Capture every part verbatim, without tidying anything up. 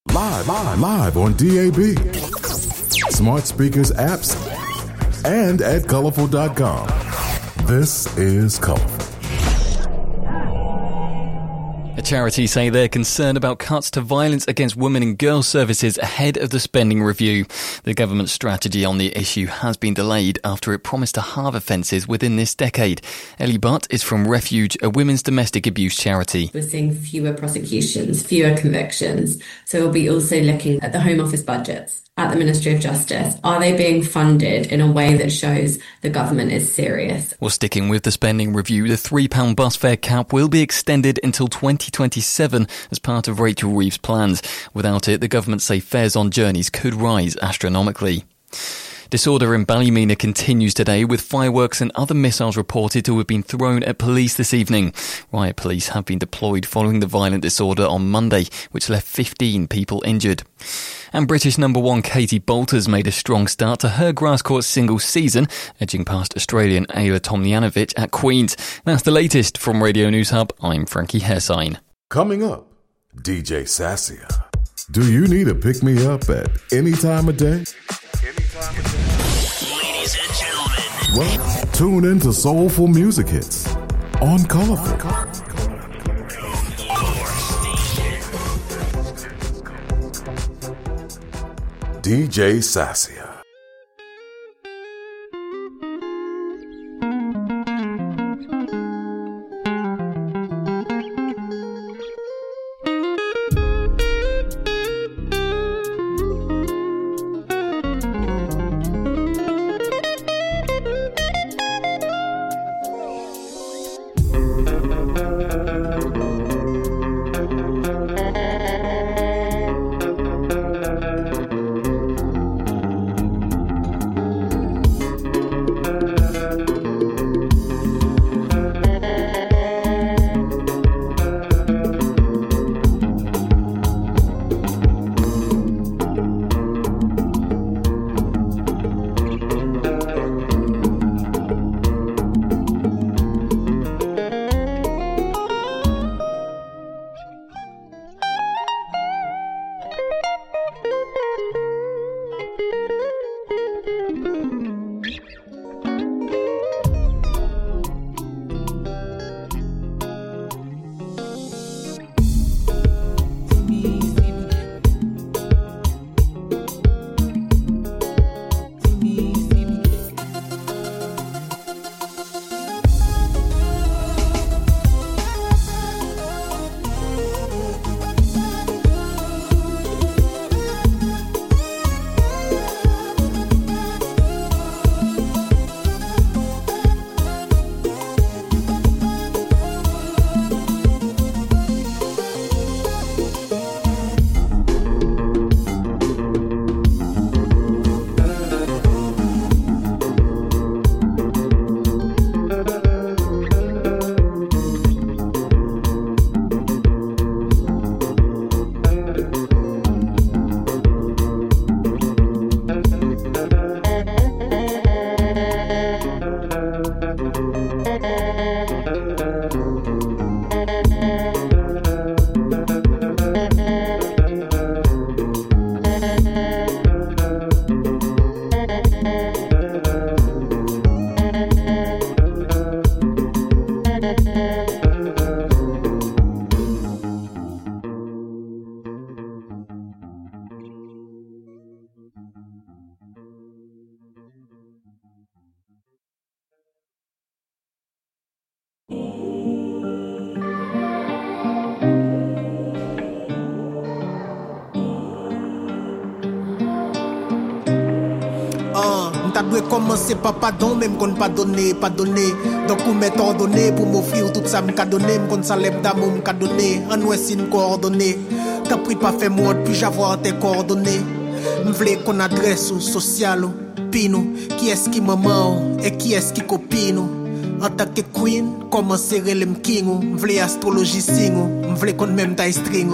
Live, live, live on D A B, smart speakers, apps, and at colorful dot com. This is Colorful. A charity say they're concerned about cuts to violence against women and girls services ahead of the spending review. The government's strategy on the issue has been delayed after it promised to halve offences within this decade. Ellie Butt is from Refuge, a women's domestic abuse charity. We're seeing fewer prosecutions, fewer convictions. So we'll be also looking at the Home Office budgets, at the Ministry of Justice. Are they being funded in a way that shows the government is serious? Well, sticking with the spending review, the three pound bus fare cap will be extended until twenty twenty-seven as part of Rachel Reeves' plans. Without it, the government say fares on journeys could rise astronomically. Disorder in Ballymena continues today, with fireworks and other missiles reported to have been thrown at police this evening. Riot police have been deployed following the violent disorder on Monday, which left fifteen people injured. And British number one Katie Bolter's made a strong start to her grass court singles season, edging past Australian Ayla Tomljanovic at Queen's. That's the latest from Radio News Hub. I'm Frankie Hersine. Coming up, D J Sassia. Do you need a pick-me-up at any time of day? Ladies and gentlemen. Well, tune in to Soulful Music Hits on Colorful. D J Sassia. T'as dû commencer par pardon, même qu'on pas donné, pas donné. Donc on met ordonné pour m'offrir tout ça, m'ka donné, m'kon salem d'amour, m'ka donné. En ouest, c'est une coordonnée. T'as pris pas fait moi, puis j'avoir tes coordonnées. M'vle qu'on adresse au social, pino. Qui est-ce qui maman, et qui est-ce qui copine? En tant que queen, comment serrer les m'kingo? M'vle astrologie singo, m'vle qu'on même taille stringo.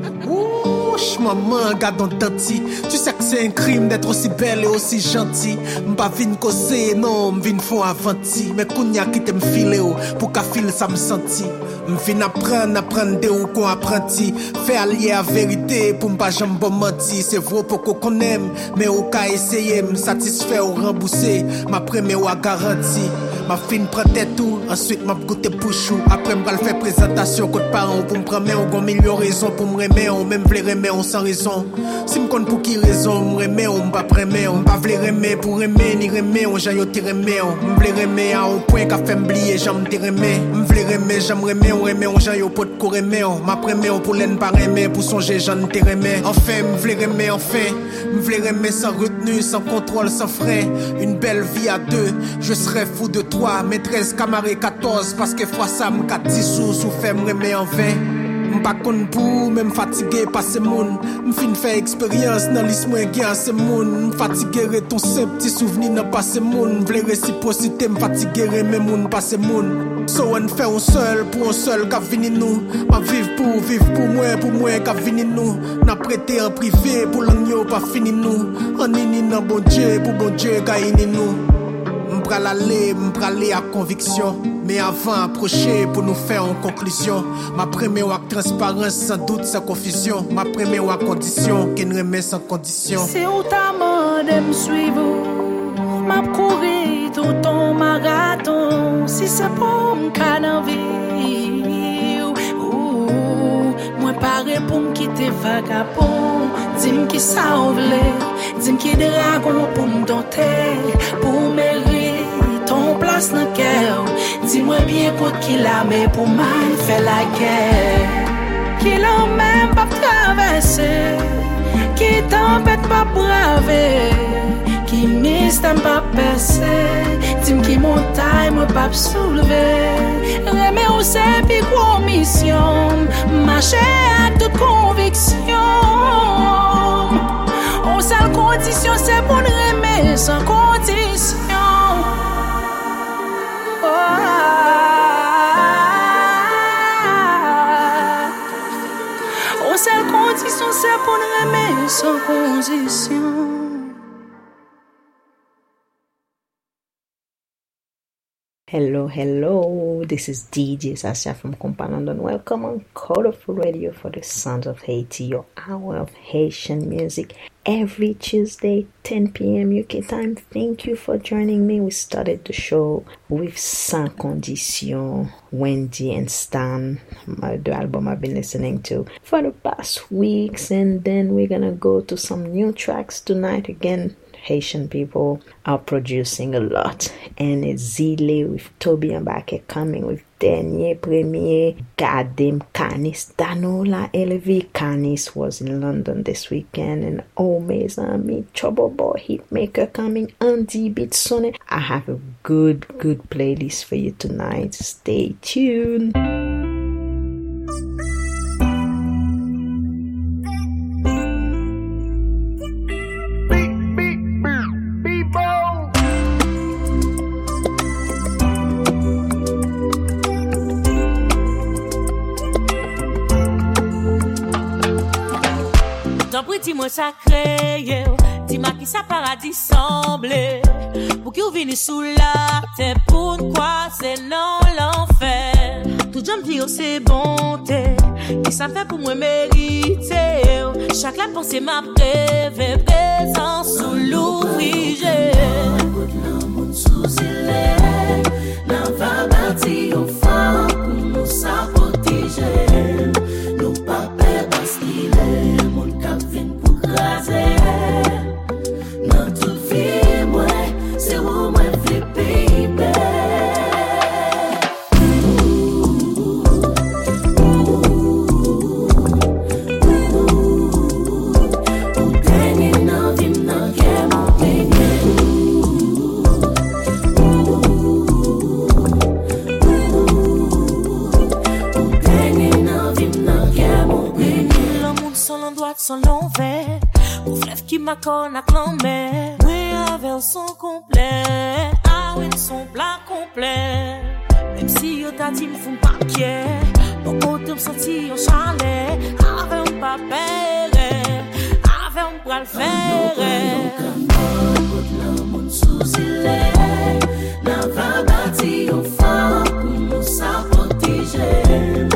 Maman, garde en tanti. Tu sais que c'est un crime d'être aussi belle et aussi gentille. M'pas vin causer, non, m'vin font avanti. Mais kounya qui t'aime filer pour qu'à fil ça me senti. M'vin apprendre, apprendre de ou qu'on apprenti. Faire allier à vérité pour m'pas jamais bon menti. C'est vrai pour qu'on aime, mais ou qu'à essayer, m'satisfaire ou rembourser. Ma première ou à garantie. Ma fin prend tête tout, ensuite m'a goûté pouchou. Après m'bral faire présentation côté parents pour m'prendre mais on gon million raison pour m'remer, on même vle remer on sans raison. Si m'konn pour qui raison m'remer on m'pas premer, on m'pas vle remer pour remer ni remer, on j'aille te remer, on m'vle remer à un point qu'a fait m'blier, j'aime te remer, m'vle remer, j'aime remer, on remer on j'aille pot de remer, on m'a premer on pour l'aine pas remer, pour songer j'en te remer. Enfin m'vle remer enfin, m'vle remer sans retenue, sans contrôle, sans frein, une belle vie à deux, je serais fou de toi, maîtresse camarade quatorze parce que fois ça m'ka dix sous sous fait m'remet en vain. M'pas konn pour même fatigué par ces moun, m'fin faire expérience dans l'is moins gain ces moun, m'fatigué ton simple petit souvenir dans passé moun, vle réciprocité m'fatigué même moun passé moun. So on fait un seul pour un seul qu'a vini nous, ma vivre pour vivre pour moi pour moi qu'a vini nous, n'a prêté en privé pour l'agneau pas fini nous, en ini nan bon Dieu pour bon Dieu qu'a ini nous. M'pral aller, m'pral aller à conviction. Mais avant approcher pour nous faire en conclusion. Ma première avec transparence sans doute sans confusion. Ma première avec condition qui ne remet sans condition. C'est où ta main de me suivre. M'a couru tout ton marathon. Si c'est pour m'can en vie. Moi paré pour m'quitter vagabond. Dis-moi qui ça en voulait. Dis-moi qui dragon pour m'dompter. Pour mériter ton place dans le cœur. Dis-moi bien quoi qu'il a, mais pour moi, il fait la guerre. Qu'il a même pas traversé, qui tempête pas braver, qui mystère pas percé. Dis-moi qui montagne, moi pas soulever. Remets au c'est puis gros mission, marcher à toute conviction. On seule condition, c'est pour nous remettre sans condition. Oh, seule condition, c'est pour nous remettre sans condition. Hello, hello, this is D J Sasha from Compa London. Welcome on Colorful Radio for the Sounds of Haiti, your hour of Haitian music. Every Tuesday, ten p.m. U K time. Thank you for joining me. We started the show with Sans Condition, Wendy and Stan, the album I've been listening to for the past weeks. And then we're gonna go to some new tracks tonight again. Haitian people are producing a lot, and it's Zile with Toby Mbake coming with dernier premier Gadem Canis. Danola Elevi Canis was in London this weekend, and oh mes amis, Trouble Boy Hitmaker coming, Andy Bitsone. I have a good good playlist for you tonight. Stay tuned. Dis-moi sacré, dis-moi qui ça paradis semble. Pour qui vous venez sous la terre, pourquoi c'est non l'enfer. Tout j'aime dire c'est bonté, qui ça fait pour moi mériter. Chaque la pensée m'a rêvé, présent sous l'ouvrier. L'amour sous il n'en va bâtir au fond pour nous ça protéger. Nous pas peur parce qu'il est mon cap vient pour craser. Dans toute vie, moi, c'est où moi fais baby. Son l'envers, pour fleuve qui m'accorde à clammer. Oui, avec son complet, ah oui, son plat complet. Même si yo t'a dit m'fou papier, bon côté m'senti en chalet, avec un papier, avec un bras le fer. L'amour sous il est, n'a pas bâti au fond, pour nous ça protéger.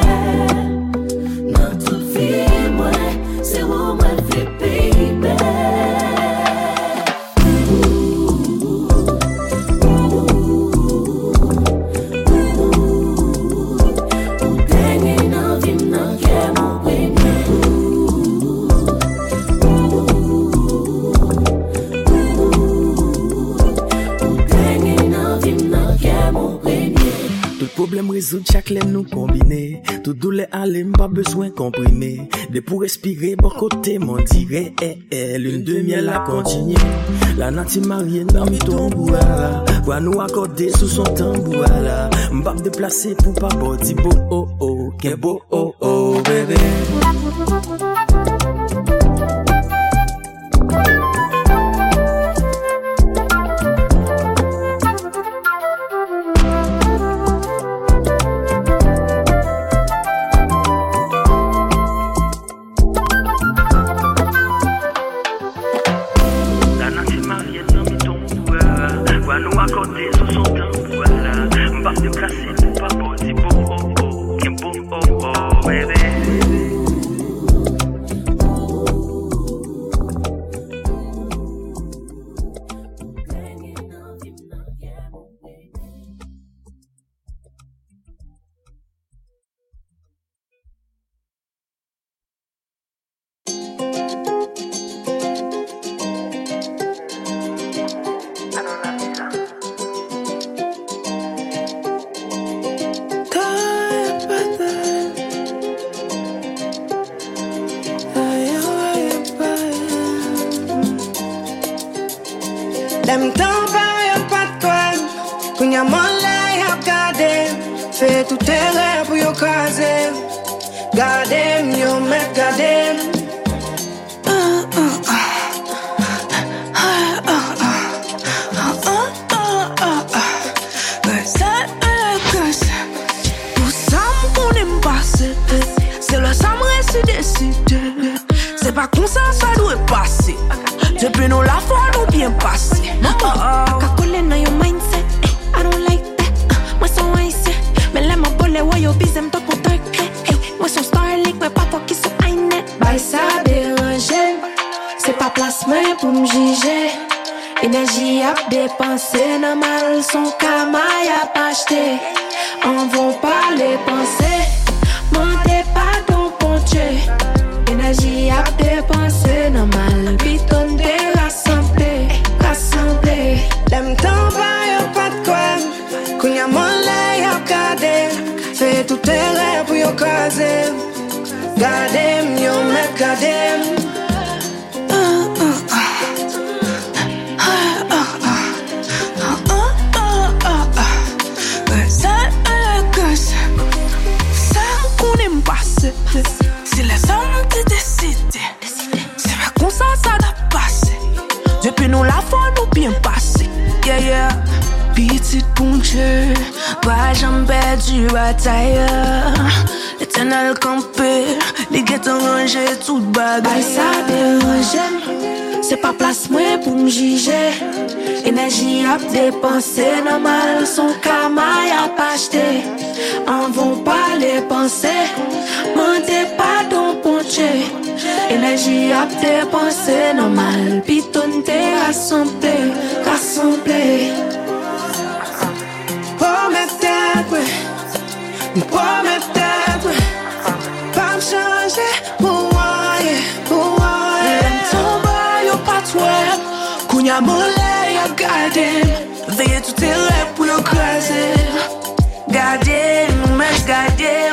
Dans toute vie, moi, c'est où moi fais baby. Problème résoudre chaque laine nous combiner. Tout douleur aller pas besoin comprimer. De pour respirer bon côté mon dirait eh, eh, lune de miel à continuer. La nature mariée dans mi tombeau là. Va nous accorder sous son tambour là. M'pa me déplacer pour pas body beau oh oh. Qu'est beau oh oh bébé. Dem temps pas y'a pas de quoi. Qu'on y a mon lait à garder. Fais tout tes rêves pour y'a caser. Gardez, mieux mettre garder. C'est le sang me décidé. C'est pas comme ça, ça doit passer. Depuis nous la fois nous bien passé. I coller na your mindset. I don't like that. Moi son ice. Mais là ma bolle ouais yo busy me talk pour talk. Moi son starlink mais pas toi qui sont inet. Bah ça déranger. C'est pas place moi pour me juger. Énergie à dépenser, normal son camaille à pas acheter. On va pas les penser. Mentez pas ton ponché. Énergie à dépenser, normal. Piton de rassembler, rassembler. L'aime temps pas y'a pas de quoi. Qu'on y a mon lait à garder. Fais tout tes rêves pour y'a caser. Gardez, mieux me garder. C'est les hommes qui décident. C'est pas comme ça, ça doit passer. Depuis nous la fois nous bien passé. Yeah, yeah. Petite ponche, pas j'en perdu bataille. L'éternel campé, les guettes rangé toute bagaille. Ça dérange, c'est pas place moi pour me juger. Énergie à dépenser, normal son camaille à pas acheter. On va pas les penser. Mentez pas ton ponché. Énergie à dépenser, normal. Piton t'es rassemblé, rassemblé. Pour me tête, pour me tête. Pas me changer, pour moi, pour moi. Ton bas, y'a pas de web. Qu'on y a mon lait à garder. Veillez tout tes rêves pour le craser. Gardez, mais gardez.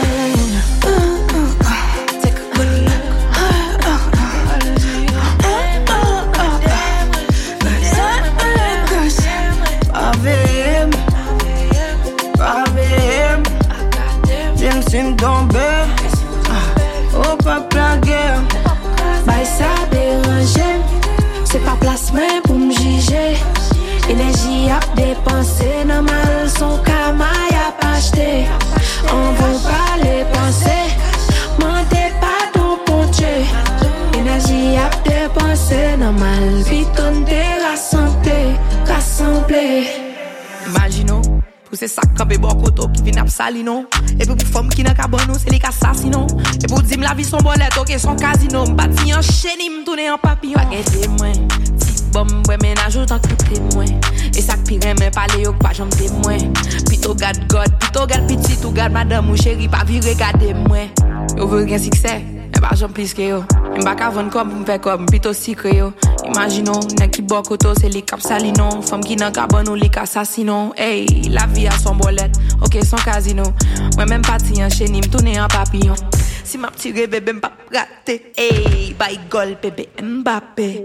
Viens tomber, oh pas plaguer. Bah ça déranger, c'est pas place moi pour me juger. Énergie à dépenser, normal son camaille à pas acheter. On veut pas les penser, mentez pas ton ponché. Énergie à dépenser, normal. Piton de rassembler, rassembler. Imaginons, pour c'est ça campé bon koto qui vient ap sali non. Et puis pour femme qui nan cabane c'est les assassino. Et pour dire la vie son bolette OK son casino, m'bati en chaîne m tourner en papillon. Paquet moi, ti bombe ouais ménage autant que témoin. Et ça pire mais parler yo pas jambe témoin. Pito gade god, pito gade petit ou gade madame ou chérie pas virer regarder moi. Yo veut gain succès, et pas jambe plus que yo. M'pa ka vendre comme me faire comme pito secret yo. Imaginons nèg qui bon koto c'est les cap salino, femme qui nan cabane ou les assassino. Hey, la vie a son bolette, OK son casino. Moi même parti en chenille, me tourner en papillon. Si m'a petit bébé m'pa rater. Hey, bye goal bébé Mbappé.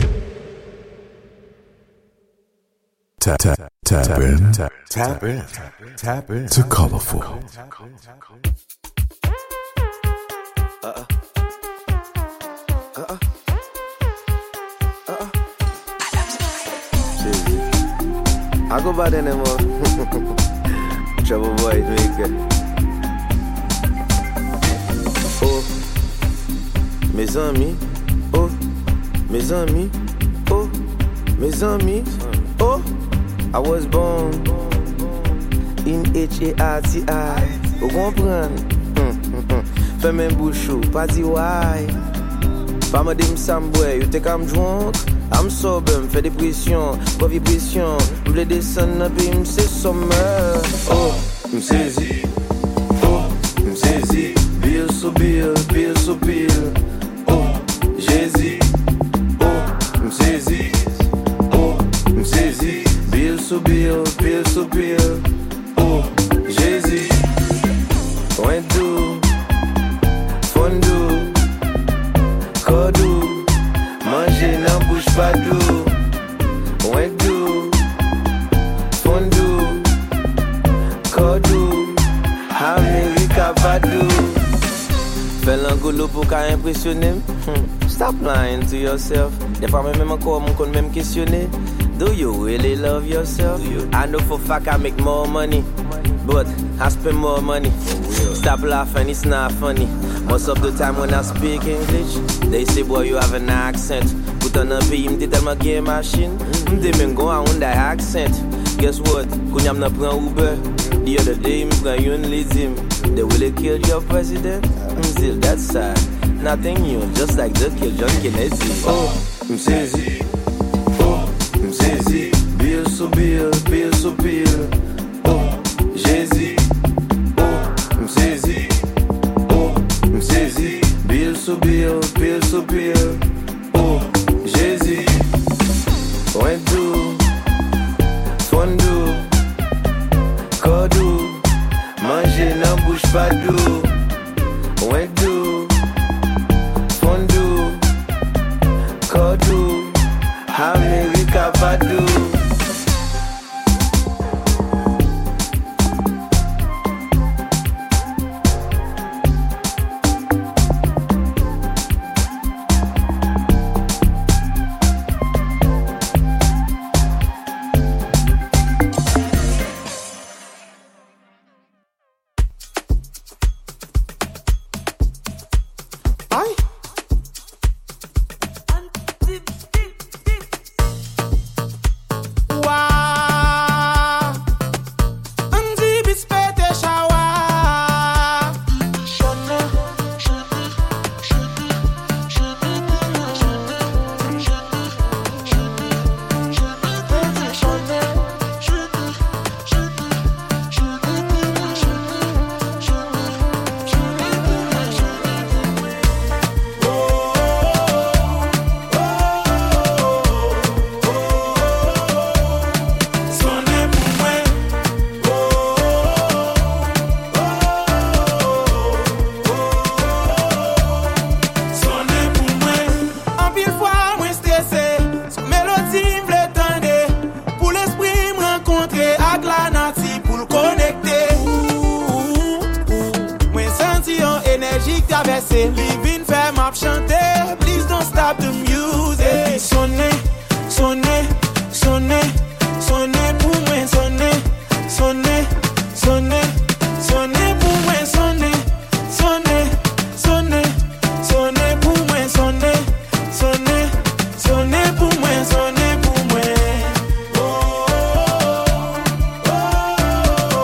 Tap, tap, tap in, tap, tap in, tap in to Colorful. Uh-uh. Uh-uh. Uh-uh. I go by the name of Trouble Boy Maker. Oh, mes amis. Oh, mes amis. Oh, mes amis. Oh, I was born in H A R T I. Vous comprenez? Fais mes bouchons, pas dit why. Pas me dire m'samboué, you think I'm drunk? I'm sober, m'fais des pressions, pas vibration. M'blé descendre, puis m'sais sommeil. Oh, m'saisis. Oh, m'saisis. Bill so bill, bill so bill. Oh, Jésus. Oh, m'saisis. Oh, m'saisis. Bill so bill, bill so bill. Oh, Jésus. Point doux. Fondou. Codou. Manger nan bouche pas doux. Point doux. Fondou. Codou. America Badou. Fais l'angolo pour qu'à impressionner. Hmm. Stop lying to yourself. Des fois même encore mon con même questionner. Do you really love yourself? I know for fact I make more money, but I spend more money. Stop laughing, it's not funny. Most of the time when I speak English, they say boy you have an accent. Put on a beam, they tell me game machine. They men go on that accent. Guess what? Kounya m'na pran Uber. The other day me pran yon lizim. They will kill your president. Still that's sad. Nothing new, just like they kill John Kennedy. Oh, m'saisi. Oh, m'saisi. Bill so bill, bill so bill. Oh, Jésus. Oh, m'saisi. Oh, m'saisi. Bill so bill, bill so bill. Oh, Jésus. Point doux. Fondou. Codou. Manger nan bouche pas doux. Point doux. Fondou. Codou. America Badou. Living fait m'a chanter. Please don't stop the music. Sonner, sonner, sonner, sonner pour moi. Sonner, sonner, sonner, sonner pour moi. Sonner, sonner, sonner, sonner pour moi. Sonner, sonner, sonner pour moi. Sonner pour moi. Oh, oh, oh, oh.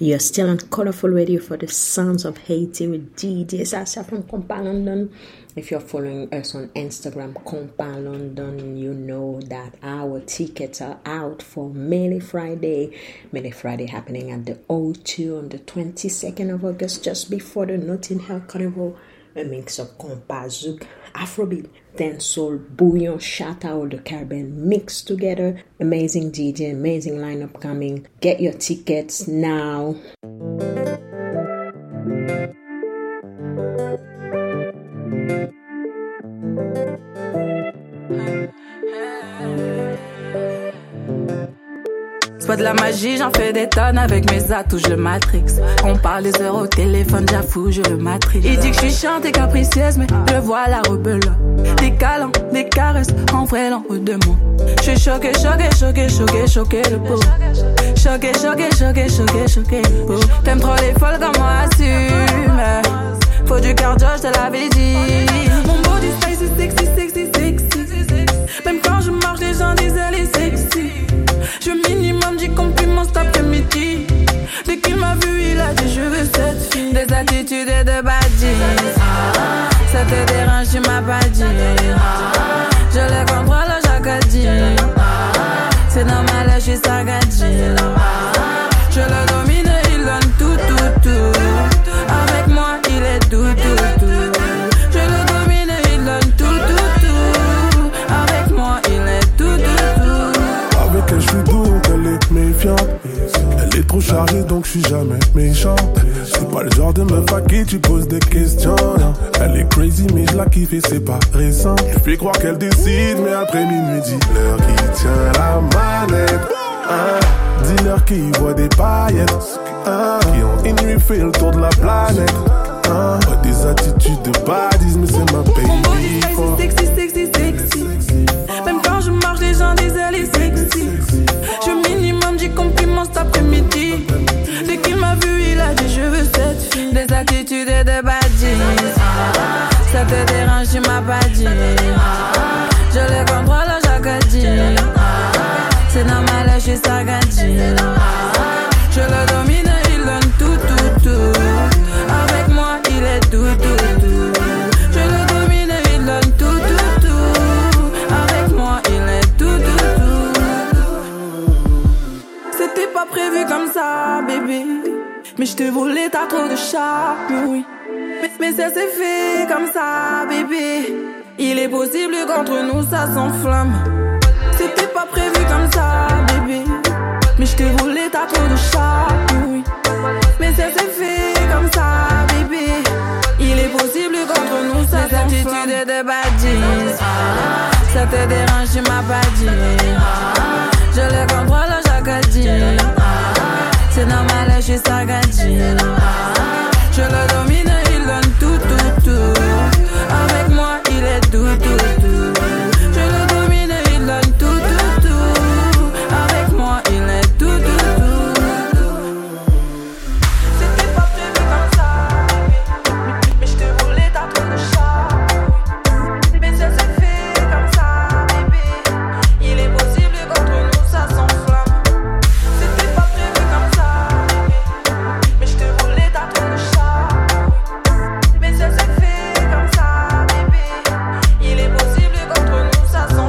You're still on Colorful Radio for the Sounds of Haiti with D J Sasha from Compa London. If you're following us on Instagram, Compa London, you know that our tickets are out for Mele Friday. Mele Friday happening at the O two on the twenty-second of August, just before the Notting Hill Carnival. A mix of compa, zouk, afrobeat, dancehall, bouillon, chata, all the Caribbean mixed together. Amazing D J, amazing lineup coming. Get your tickets now. C'est pas de la magie, j'en fais des tonnes avec mes atouts, je le matrix. On parle des heures au téléphone, j'avoue, je le matrix. Il dit que je suis chiante et capricieuse, mais je vois la rebelle. Des câlins, des caresses, en vrai l'en haut de moi. Je suis choqué, choqué, choqué, choqué, choqué le pot. Choqué, choqué, choqué, choqué, choqué le pot. T'aimes trop les folles comme moi, assume. Faut du cardio, je te l'avais dit. Mon body sexy, sexy, sexy, sexy. Même quand je marche, les gens disent elle est sexy. Je minimum du compliment cet après-midi. Dès qu'il m'a vu, il a dit je veux cette fille. Des attitudes et de badis. Ça te dérange, tu m'as pas dit. Je les contrôle chaque dit. C'est normal, je suis sagadi. Je le domine, il donne tout, tout, tout. Avec moi, il est tout, tout, tout. Je le domine, il donne tout, tout, tout. Avec moi, il est tout, tout, tout. Avec elle, je suis doux, donc elle est méfiante. Elle est trop chargée, donc je suis jamais méchant. C'est pas le genre de meuf à qui tu poses des questions. Non. Elle est crazy, mais je la kiffe et c'est pas récent. Je fais croire qu'elle décide, mais après minuit, dis-leur qui tient la manette. Hein? Dis-leur qui voit des paillettes. Hein? Qui ont une nuit fait le tour de la planète. Hein? Pas des attitudes de badis, mais c'est ma baby. Mon body sexy, sexy, sexy, sexy. Même quand je marche, les gens disent elle est sexy. Je minimum du compliment cet après-midi. Dès qu'il m'a vu, il a dit je veux cette fille. Des attitudes et de badis. Ça te dérange, tu m'as pas dit. Je les contrôle chaque dit. C'est normal, je suis sagadi. Je le domine, il donne tout, tout, tout. Avec moi, il est tout, tout, tout. Je le domine, il donne tout, tout, tout. Avec moi, il est tout, tout, tout. C'était pas prévu comme ça, bébé. Mais je te voulais, t'as trop de charme, oui. Mais, mais ça s'est fait comme ça, bébé. Il est possible qu'entre nous, ça s'enflamme. C'était pas prévu comme ça, bébé. Mais je te voulais, t'as trop de charme, oui. Mais ça s'est fait comme ça, bébé. Il est possible qu'entre nous, ça s'enflamme. Des attitudes et de badis. Ça te dérange, tu m'as pas dit. Je les contrôle chaque dit. C'est normal, je suis sagadi. Je le domine, il donne tout, tout, tout. Avec moi, il est tout, tout, tout. Je le domine, il donne tout, tout, tout. Avec moi, il est tout, tout, tout. C'était pas prévu comme ça, mais je te voulais, t'as trop de charme. Mais ça s'est fait comme ça, bébé. Il est possible qu'entre nous, ça s'enflamme. C'était pas prévu comme ça, mais je te voulais, t'as trop de charme. Mais ça s'est fait comme ça, bébé. Il est possible qu'entre nous, ça s'enflamme.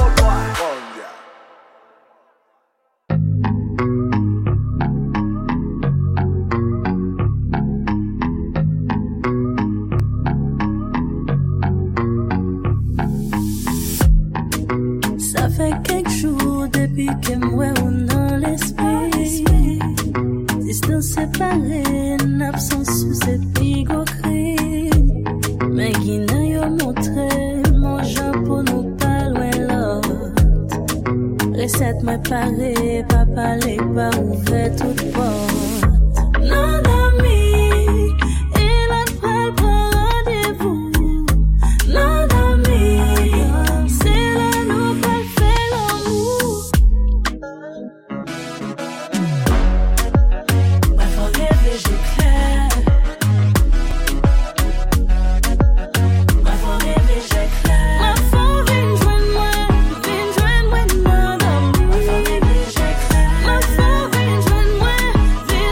Ça fait quelques jours depuis que moi on dans l'esprit. Distance séparée, une absence sous cette pigo crime. Mais qui n'a yo montré, mon genre pour nous pas loin l'autre. Recette m'a paré, pas parler, pas ouvert toute porte. Non, ami, il a pris le rendez-vous. Non, ami, c'est là nous pas fait l'amour. Ma forêt végéclaire. Ma forêt végéclaire. Ma forêt vient joindre moi, vient joindre moi, non, ami. Ma forêt végéclaire. Ma forêt vient joindre moi, vient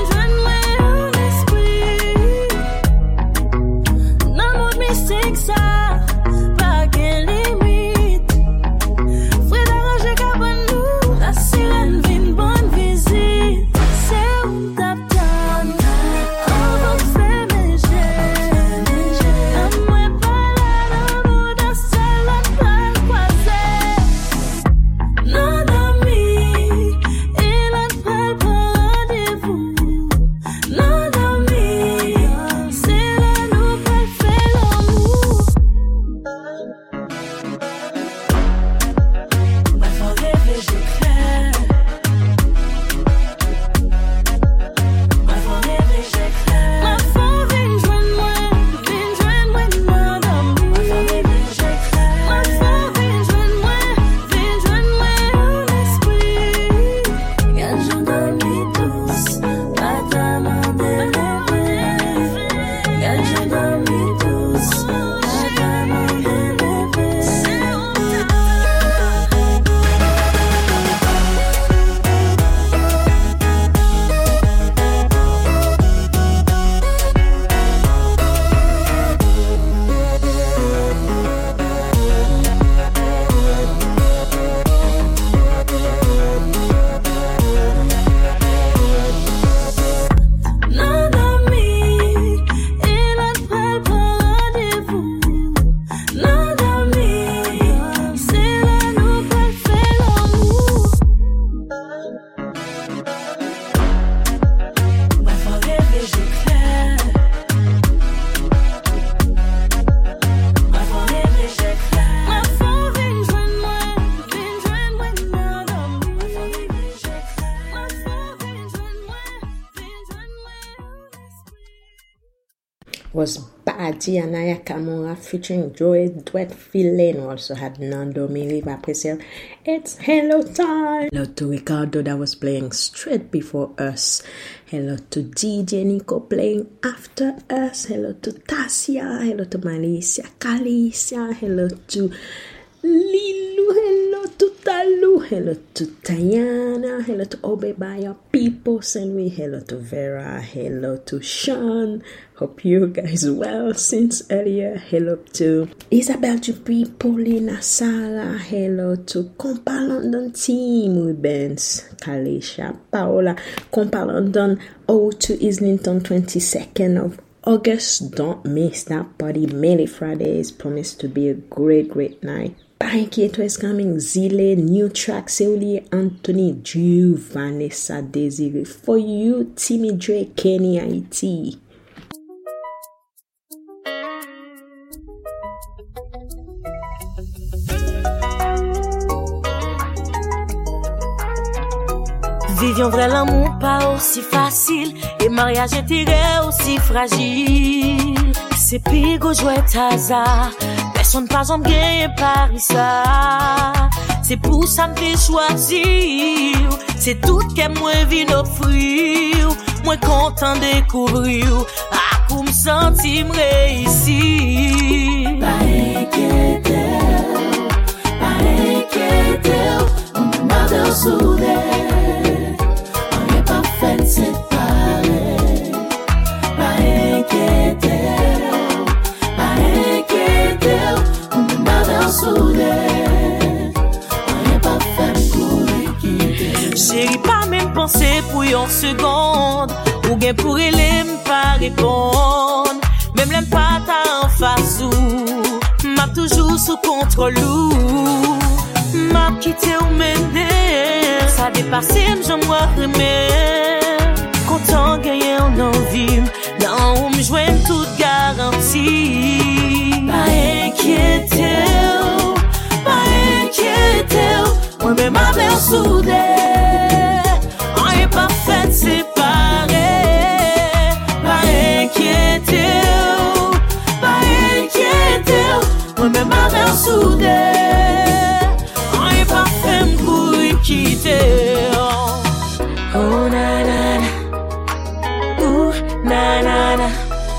Adi Anaya Kamura featuring Joey Duet Phil also had Nando Miliva Priscilla. It's Hello Time. Hello to Ricardo that was playing straight before us. Hello to D J Nico playing after us. Hello to Tasia. Hello to Malicia Calicia. Hello to Lilu. Hello to Talu. Hello to Tayana. Hello to Obebaya People. And we hello to Vera. Hello to Sean. Hope you guys well since earlier. Hello to Isabel Dupuy, Paulina Sala. Hello to Compa London team with Benz, Kalisha, Paola. Compa London, oh to Islington, twenty-second of August. Don't miss that party. Mainly Friday is promised to be a great, great night. Painketo is coming. Zile, new track, Seuli, Anthony, Drew, Vanessa, Desiree. For you, Timmy Dre, Kenny, I T. Vivions vrai l'amour pas aussi facile et mariage intérêt aussi fragile. C'est pigo jouet hasard, personne pas en gagne Paris ça. C'est pour ça me fait choisir, c'est tout que moi vin offrir, moi content découvrir, à comme sentir me réussir. Pas inquiété, pas inquiété, on m'a dans soudé. Fête séparée, pas inquiété, pas inquiété, on m'a dans soudé, on n'est pas fait pour quitter. Chérie, pas même penser pour une seconde, ou bien pour elle pas répondre, même l'aime pas ta en face ou, m'a toujours sous contrôle ou, m'a quitté ou mené, ça dépasse j'en moi remets. Content gagner en envie, dans où me joigne toute garantie. Pas inquiété, pas inquiété, moi-même ma mère soudée, on n'est pas fait séparer. Pas inquiété, pas inquiété, moi-même ma mère soudée, on n'est pas fait pour quitter. Oh na na na. Na na na,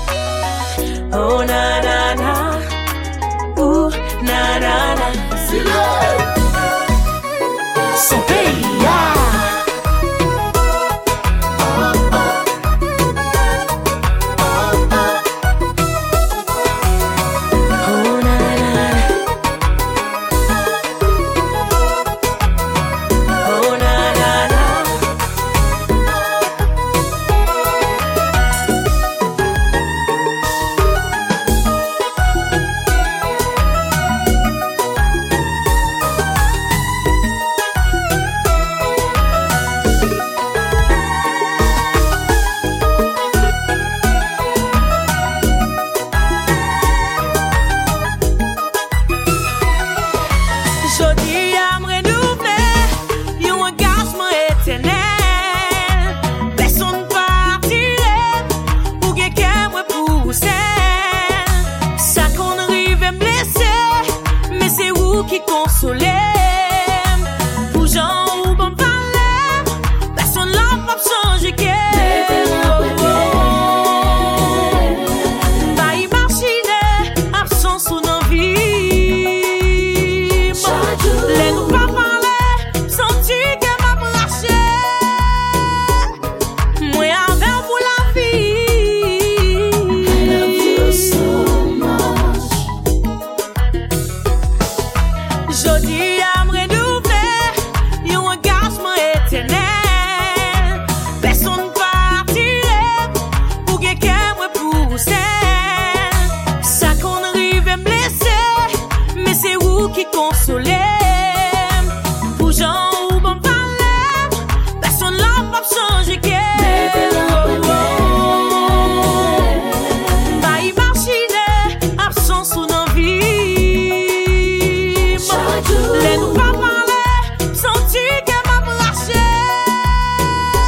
oh na na na, ooh na na na, c'est là, son pays.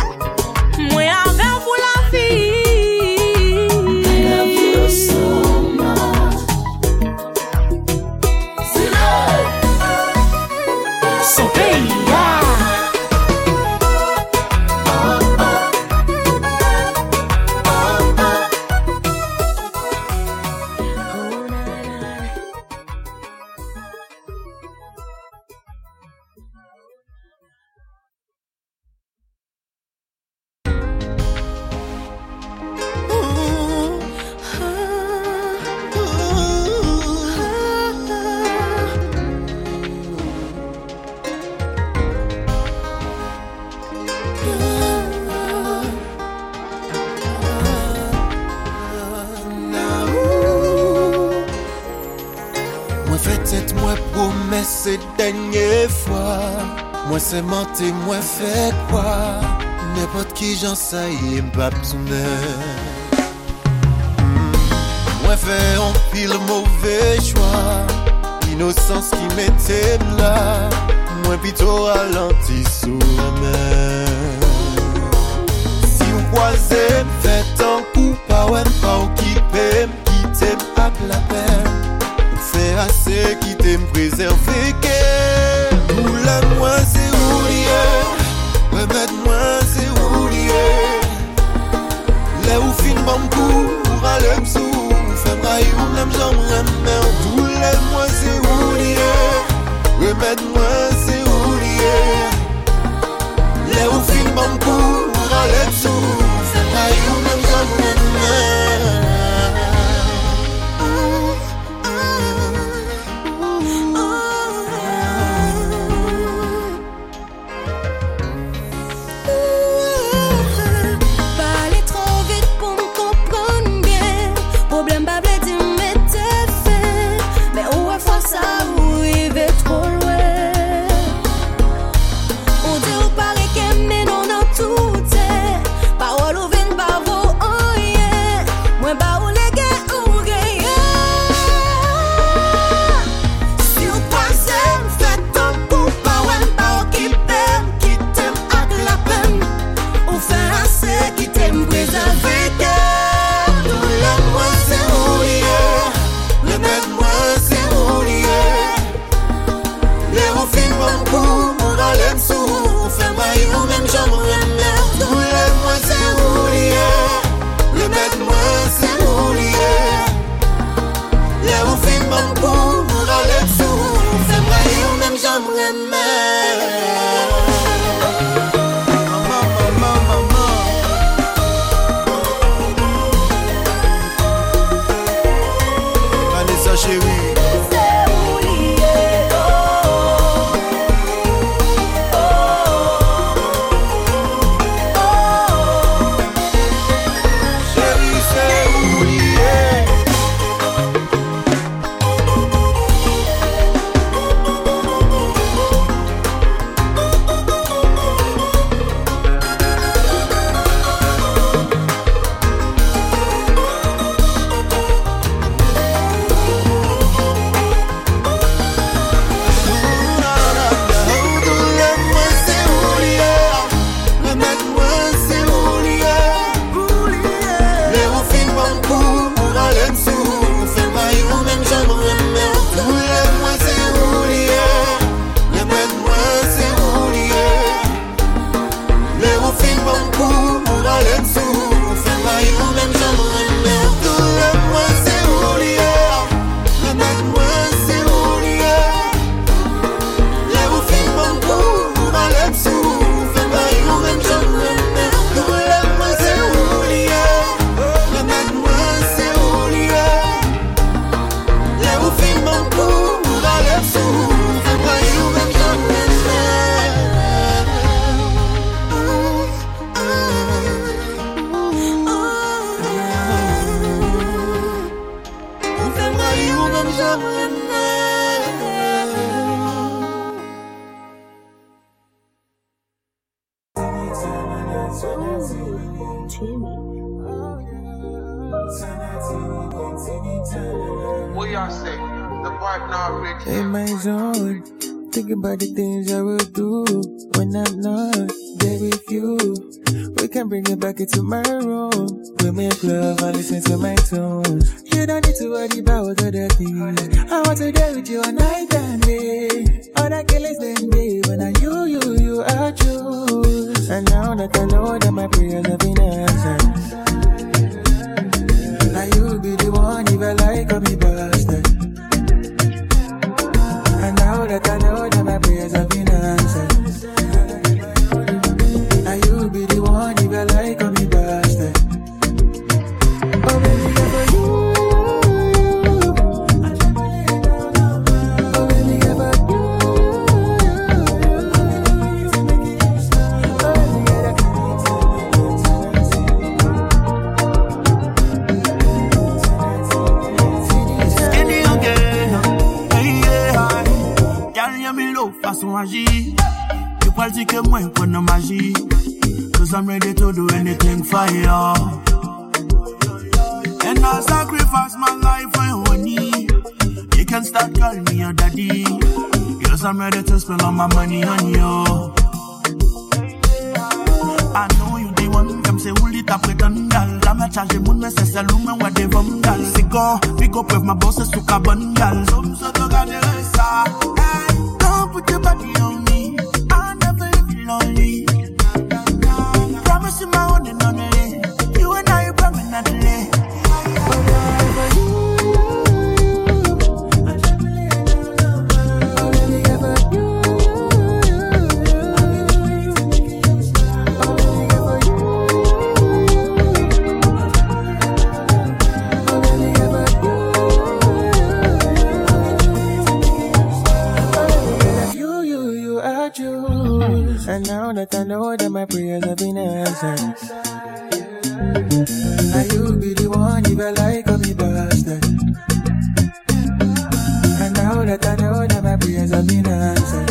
so Fait-être moi promesse c'est dernière fois. Moi c'est menté, moi fait quoi? N'importe qui j'en sais, il m'a pas besoin. Moi fait un pile mauvais choix. Innocence qui m'était là. Moi plutôt ralenti sous la main. Si on croisait, faites un coup, pas ouais, pas ou qui paie, qui t'aime à la peine. On fait assez qui t'aime préserver. Pour la moi c'est oublié, remettre-moi c'est oublié. Là où fin bon coup, pour aller m'sou, fait braille ou n'aime jamais rien. Pour la moi c'est oublié, remettre-moi c'est oublié. Là où fin bon coup, pour aller m'sou, fait braille ou n'aime jamais rien. What y'all say? The vibe not rich. In my zone, think about the things I will do when I'm not there with you. We can bring it back into my room. We make love and listen to my tune. You don't need to worry about other things. I want to dance with you all night and day. All that killers then day when I you, you, you are choose. And now that I know that my prayers have been answered, now you be the one if I like or be busted. And now that I know that my prayers have been answered, now you be the one if I like or be busted. Oh baby, girl, for you, oh baby, girl, for you, magie. You pal ti ke mwen kon no magie. Cause I'm ready to do anything for you. And I'll sacrifice my life for your need. You can start calling me your daddy. Yes, I'm ready to spend all my money on you. I know you the one, them say hold it up with an gal. La me charge moun me se selou men wa de vom gal. Se go, pick up with my boss se souka bon gal. Some so to gade sa. Hey, don't put your body on me. I never leave you lonely. Promise you my one and only. You and I permanently. And now that I know that my prayers have been answered, and you be the one, even like a me bastard. And now that I know that my prayers have been answered.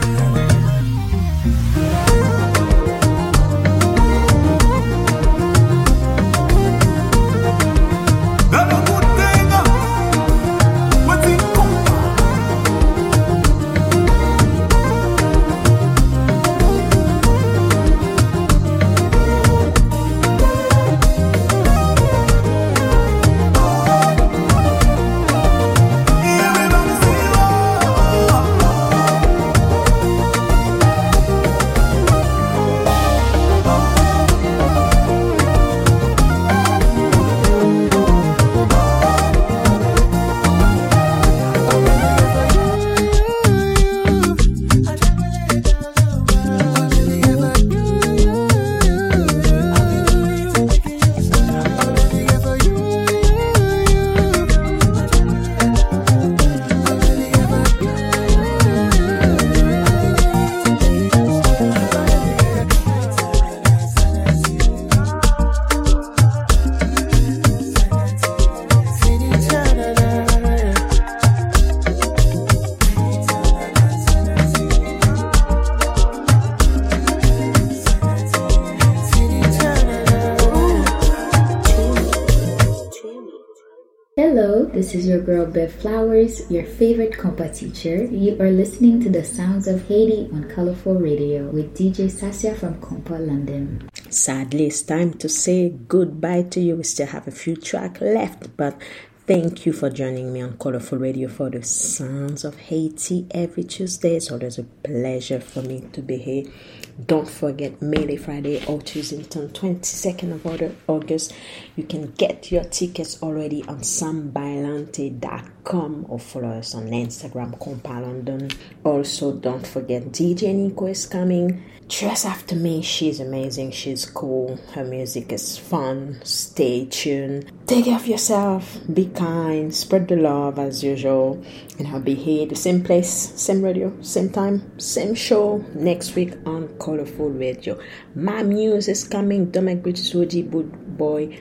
This is your girl Bev Flowers, your favorite compa teacher. You are listening to the sounds of Haiti on Colorful Radio with D J Sasia from Compa London. Sadly, it's time to say goodbye to you. We still have a few tracks left, but thank you for joining me on Colorful Radio for the sounds of Haiti every Tuesday. It's always a pleasure for me to be here. Don't forget Mayday Friday, Autismton, twenty-second of August. You can get your tickets already on sambailante dot com or follow us on Instagram, Compa London. Also, don't forget D J Nico is coming. Dress after me. She's amazing. She's cool. Her music is fun. Stay tuned. Take care of yourself. Be kind. Spread the love as usual. And I'll be here, the same place, same radio, same time, same show next week on Colorful Radio. My news is coming. Domek British Woody Boy.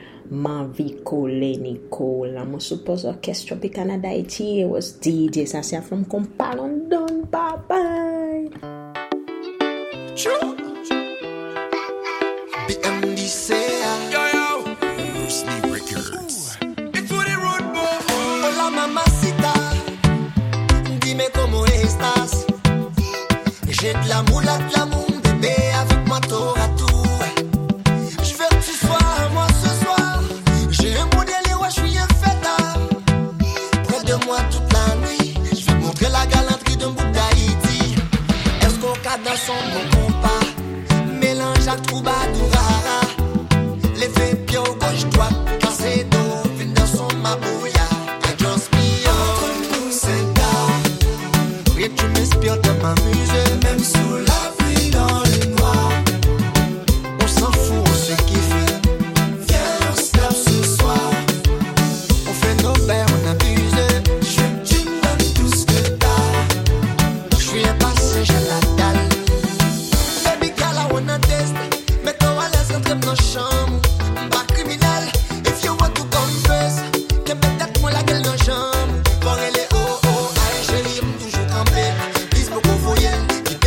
Maviko Nicole. I'm supposed orchestra be Canada. It was D J Sasia from Compa London. Bye bye. Sure. B M D say, yo yo, Bruce Lee Records. It's for the road boy. Hola mamacita, dime cómo estás. J'ai de la moula, de l'amour, bébé, avec moi tour à tour. Je veux que tu sois à moi ce soir. J'ai un beau délire, ouais, je suis un fêtard. Près de moi toute la nuit. Je vais te montrer la galanterie d'un bout d'Haïti. Est-ce qu'on cadre dans son bon compas? Mélange à troubadourara. Les faits pieds au gauche droite. Cassé d'eau, vine dans son mabouya. I just me entre nous c'est down. Oui, tu m'inspires de m'amuser. Même sous la pluie dans le noir. On s'en fout, on se kiffe. Viens, on se tape ce soir. On fait nos verres, on abuse. Je veux que tu me donnes tout ce que t'as. Je suis un passé, j'ai la dalle. Baby girl, I wanna taste. Mets-toi à l'aise, entre dans chambre. Pas criminel, if you want to confess. Que peut-être moi la gueule dans chambre. Pour elle est oh oh, aïe chérie, toujours campé. Dis beaucoup fouiller, qui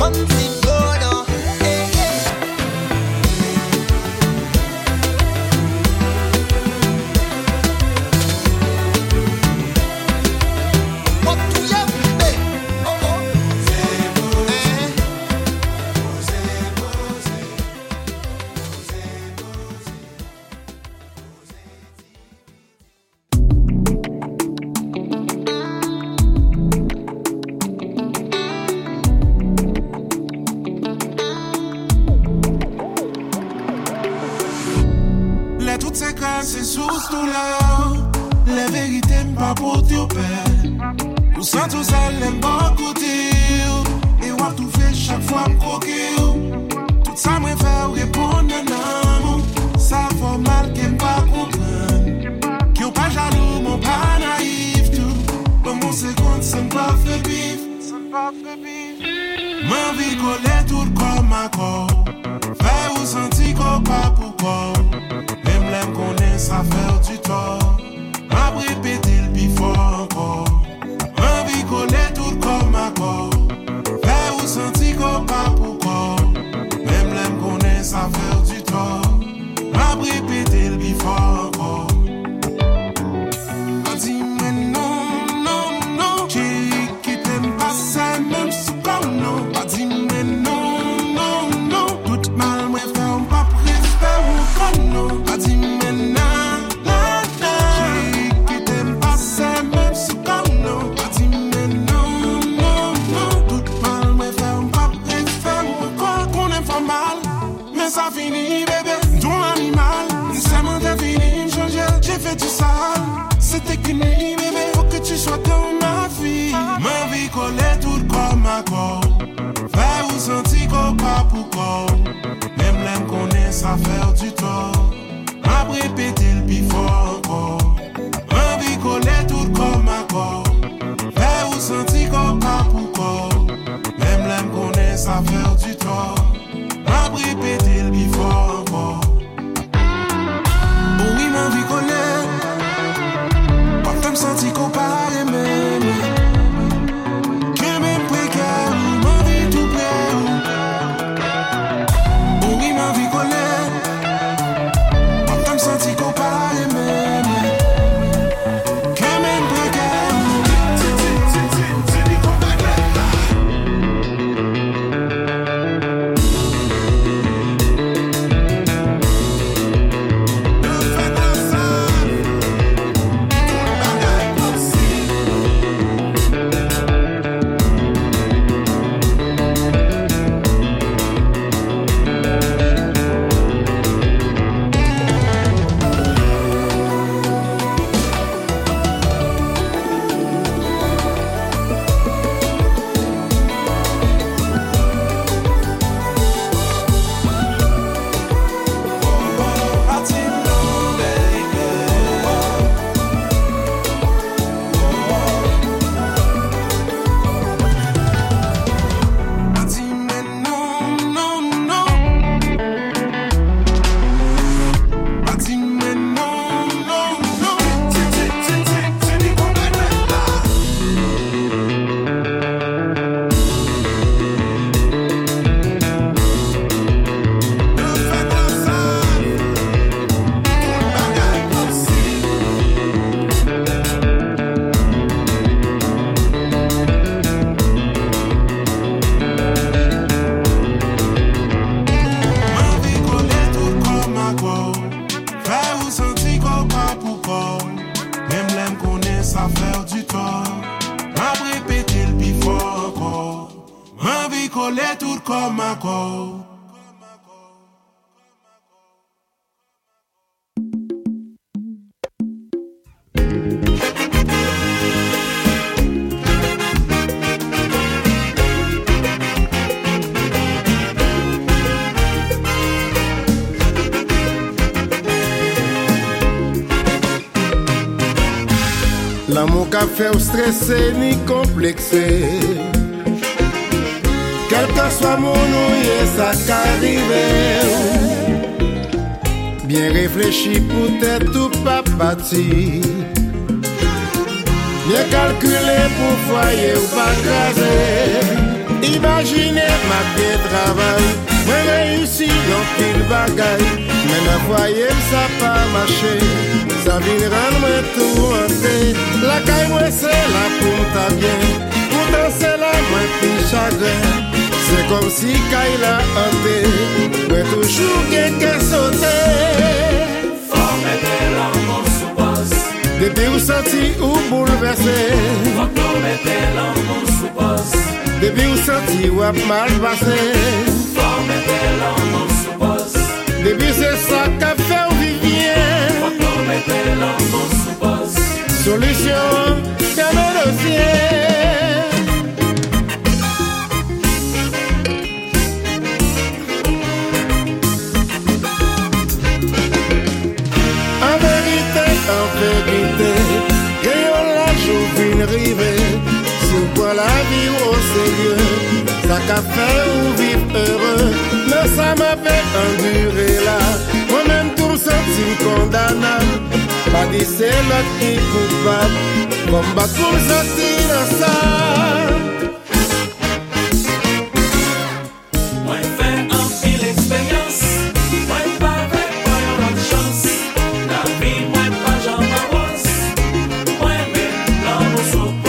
hunting grown up. Hey, hey. What do you hey? Oh oh. Eh. Les toutes ces crèmes, c'est sous tout là. Les vérités m'pas pour te perdre. Ou sans tout ça, l'aime pas côté. Et ou tout fait chaque fois m'croquer. Tout ça me fait répondre à l'amour. Ça fait mal qu'elle pas comprendre. Qui ou pas jaloux, mon pas naïf tout. Comme mon seconde, ça m'pas fait bif. Ça m'pas fait bif. M'envie coller tout comme ma corps. Faire ou sentir qu'on pas pour corps. Même l'aime connaît ça fait du tort. M'a répété le plus fort encore. Envie coller tout comme accord. Faire ou sentir qu'on pas pour corps. Même l'aime connaît ça fait du tort. M'a répété le plus fort encore. M'a dit mais non, non, non. J'ai qui t'aime pas ça même sous comme non. M'a dit mais non, non, non. Tout mal me fait un pas préfère ou comme non. M'a dit mais non. Ça finit bébé, ton animal. Ça m'a fini, changé, j'ai fait du sale. C'était qu'une nuit bébé, faut que tu sois dans ma vie. Ma vie collée tout comme accord. Faire ou sentir qu'on pas pour corps. Même l'aime connaît ça faire du tort. M'a répété le plus fort encore. Ma vie collée tout comme accord. Faire ou sentir qu'on pas pour corps. Même l'aime connaît ça faire du tort. M'a répété le plus fort encore. Oh oui, ma vie connaît. Pas fait me sentir comparé même. Que même précaire, ma vie tout près. Oh oui, ma vie connaît. Pas fait me sentir comparé même. Que même précaire. comme accord. L'amour qu'a fait ou stressé ni complexé. Quel que soit mon nom, ça qu'arrive. Bien réfléchi pour t'être tout pas parti. Bien calculé pour foyer ou pas craser. Imaginez ma bien travail, moi réussi dans pile bagaille. Mais ma foyer ça pas marché, ça vient rendre moi tout hanté. La caille moi c'est la pour ta bien, pourtant c'est la moi plus chagrin. C'est comme si caille la hanté, moi toujours quelqu'un sauté. Faut mettre l'amour sous pause. Depuis où senti ou bouleversé, faut mettre l'amour sous pause. Depuis où senti ou a mal passé, faut mettre l'amour sous pause. Depuis c'est ça qu'a fait ou vivien, faut mettre l'amour sous pause. Solution, comme le dossier. En vérité, en vérité, ayons la joue une rivée. Pour la vie au sérieux, ça qu'a fait ou vivre heureux. Mais ça m'a fait endurer là. Moi-même tout me senti condamnable. Pas dit c'est l'autre qui est coupable. Comme bah tout me senti dans ça. Moi fait un fil expérience. Moi pas avec moi y'a l'autre chance. La vie moi pas j'en m'avance. Moi mais l'amour s'oppose.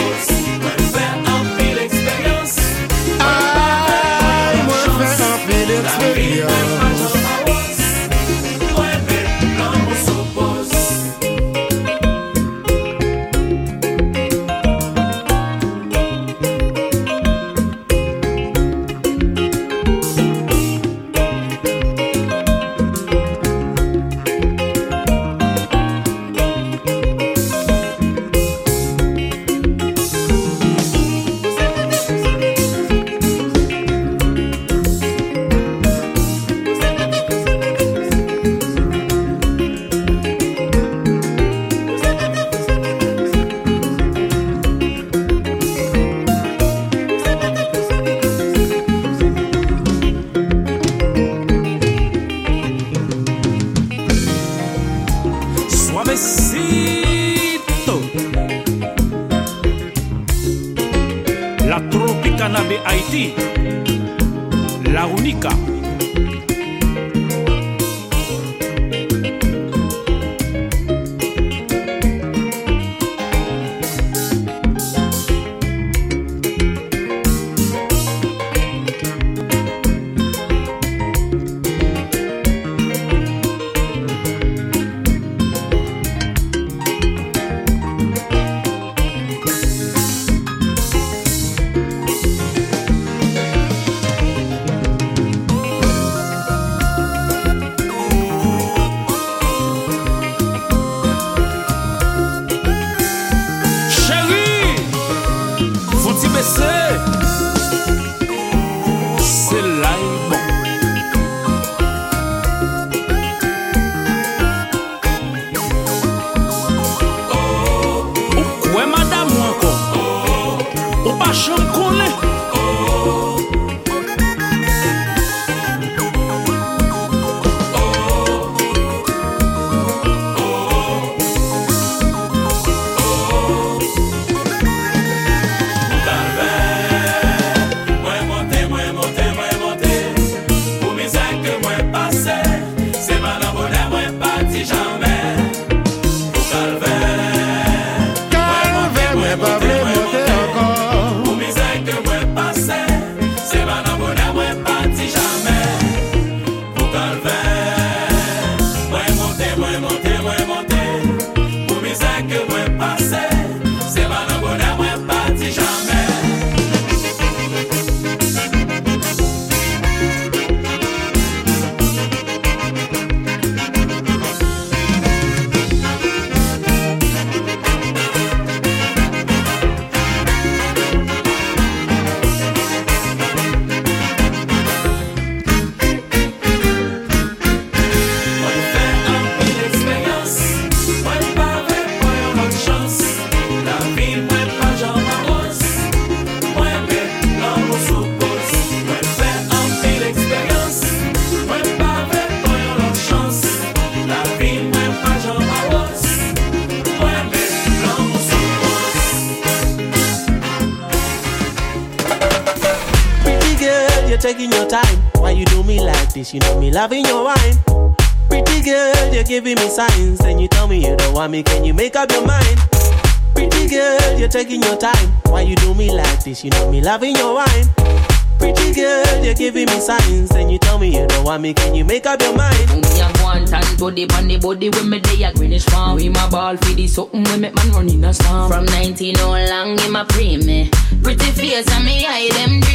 La Tropicana de Haïti, la única. taking your time. Why you do me like this? You know me loving your wine. Pretty girl, you're giving me signs. And you tell me you don't want me, can you make up your mind? Pretty girl, you're taking your time. Why you do me like this? You know me loving your wine. Pretty girl, you're giving me signs. And you tell me you don't want me, can you make up your mind? Me a want and to the on the body when me day a greenish farm. We my ball for the something we make man run in a storm. From nineteen all long in my pre me. Pretty face and me eye them dream.